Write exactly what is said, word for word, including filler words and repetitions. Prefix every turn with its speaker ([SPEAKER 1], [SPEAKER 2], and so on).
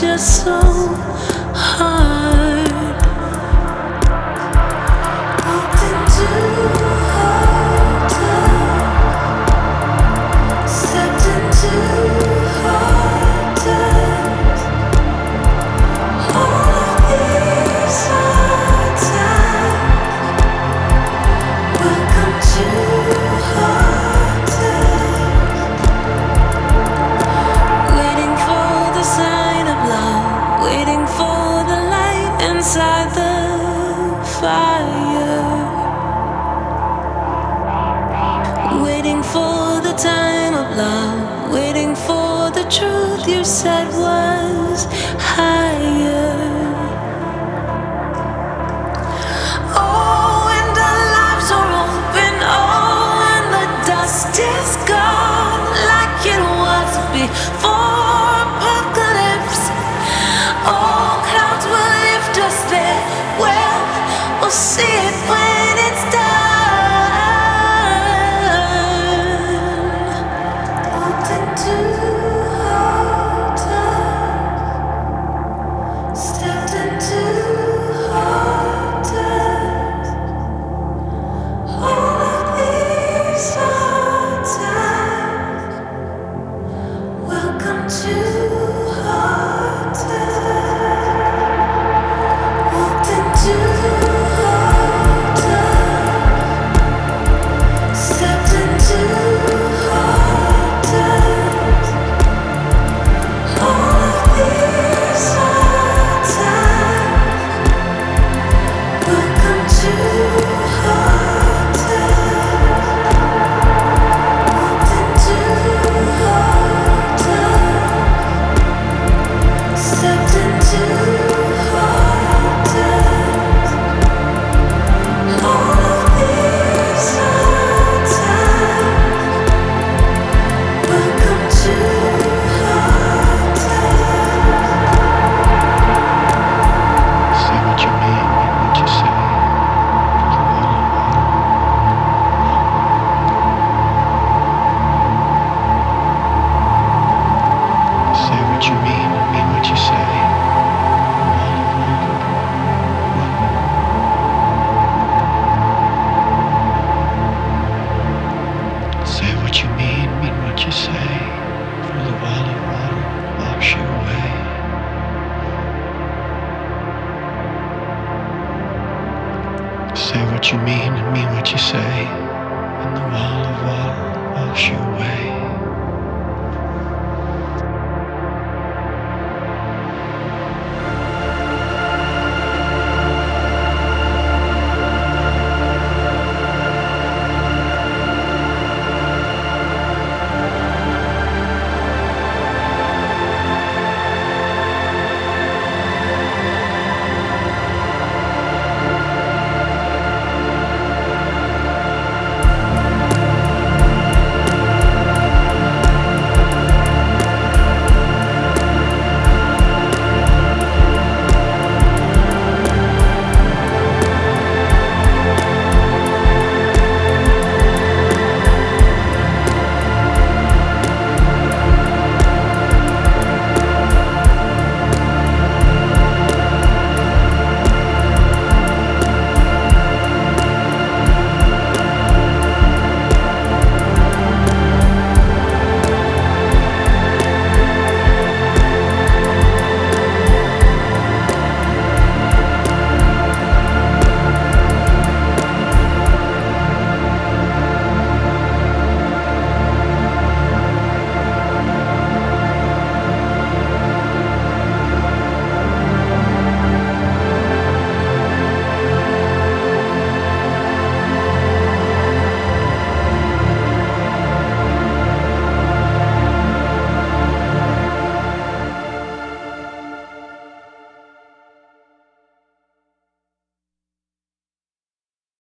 [SPEAKER 1] just so hard. Walked into hard times, stepped into hard times. All of these hard times. Welcome to hard times. Waiting for the sign of love, waiting for the light inside the fire, waiting for the time of love, waiting for the truth you said was higher. Oh, and our lives are open, oh, and the dust is gone like it was before apocalypse. All clouds will lift us there, well, we'll see it when it's done. Walked into hard times, stepped into hard times. All of these hard times. Welcome to hard times. Walked into hard times, stepped into hard times. All of these hard times. Welcome to hard times. Walked into hard times, stepped into hard times. All of these hard times. Welcome to hard times.
[SPEAKER 2] Say what you mean, mean what you say. Say what you mean, mean what you say. Say what you mean, mean what you say. For the wall of water wash you away. Say what you mean and mean what you say, and the wall of water wash you away.